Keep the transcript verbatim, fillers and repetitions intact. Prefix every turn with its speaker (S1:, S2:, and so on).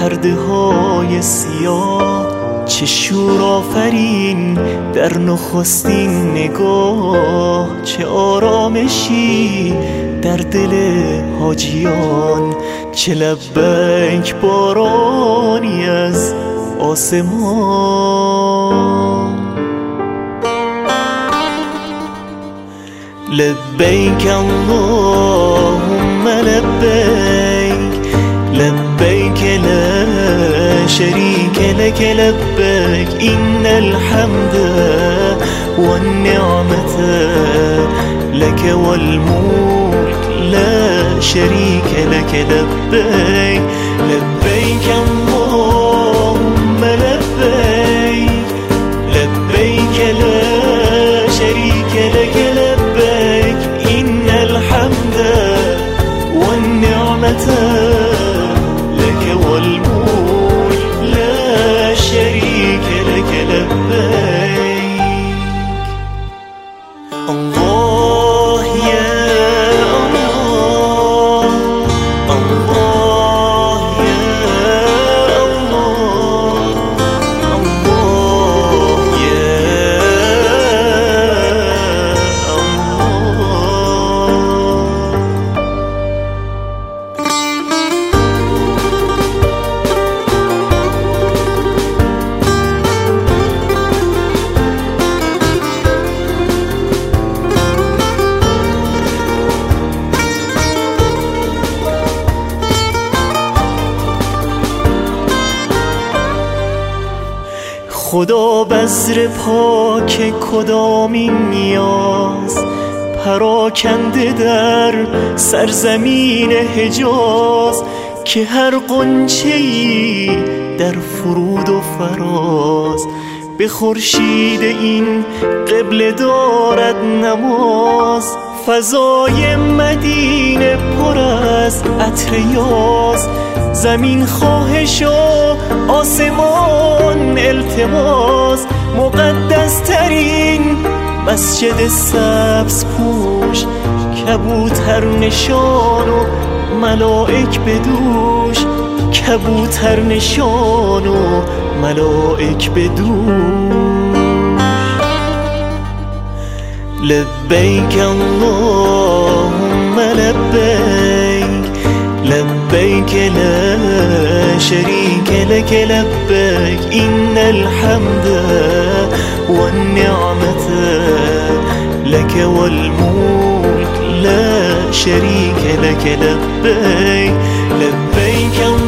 S1: پرده های سیاه، چه شور آفرین در نخستین نگاه، چه آرامشی در دل حاجیان، چه لبیک بارانی از آسمان. لبیک اللهم لبیک، لبیک لا شریک لک لبیک، این الحمد والنعمة لك والملك لا شریک لک لبیک. لبیک اللهم لبیک، لبیک لا شریک لک لبیک، این الحمد والنعمة لك والملك لا شريك لك لبيك. الله يا الله، الله يا الله، الله يا خدا بذر پاک کدامین نیاز، پراکنده در سرزمین حجاز، که هر غنچه‌ای در فرود و فراز، به خورشید این قبله دارد نماز. فضای مدینه پر از عطر یاز، زمین خواهش و آسمان التماس. مقدس ترین مسجد سبز پوش، کبوتر نشان و ملائک بدوش، کبوتر نشان و ملائک بدوش. لبیک اللهم لبیک، لبیک لا شریک لک لبیک، این الحمد والنعمة لك والملك لا شریک لک لبیک. لبیک